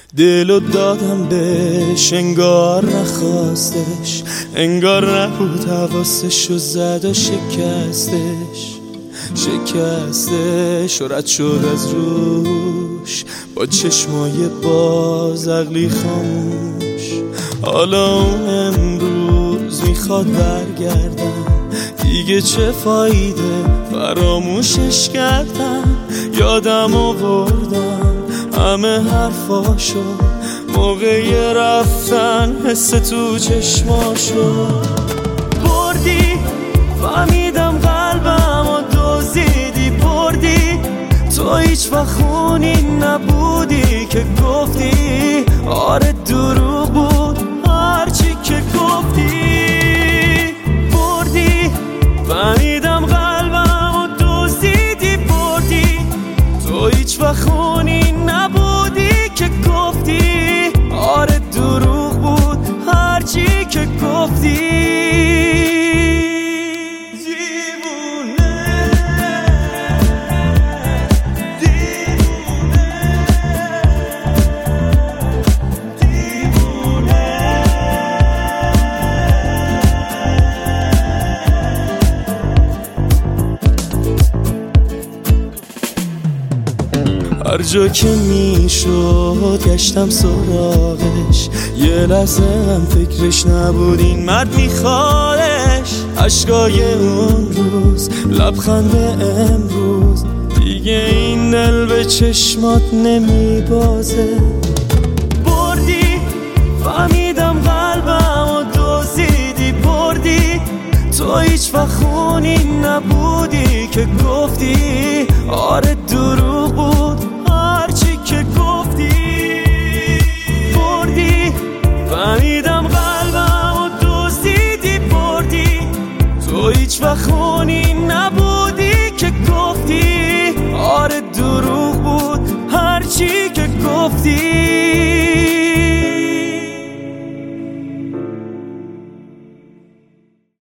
دلو دادم بهش انگار نخواستش، انگار نبود حواسش و زد و شکستش و رد شد از روش با چشمای باز عقلی خاموش. حالا اون امروز میخواد برگردم، دیگه چه فایده فراموشش کردم. یادم آوردم همه حرفاشو موقع رفتن، حس تو چشماشو بردی. فهمیدم قلبم و دوزیدی بردی، تو هیچ وقت خونی نبودی که گفتی آره دروغ بود هرچی که گفتی. بردی فهمیدم قلبم و دوزیدی بردی، تو هیچ وقت خونی نبودی که گفتی آره دروغ بود هرچی که گفتی. هر جا که میشد گشتم سراغش، یه لحظه هم فکرش نبود این مرد میخوادش. عشقای اون روز، لبخند امروز، دیگه این دل به چشمات نمیبازه. بردی فهمیدم قلبم و دوزیدی بردی، تو هیچ وقت خونی نبودی که گفتی آره دروغ بود هرچی که گفتی. بردی فهمیدم قلبم و دوزیدی بردی، تو هیچ وقت خونی نبودی که گفتی آره دروغ بود هرچی که گفتی.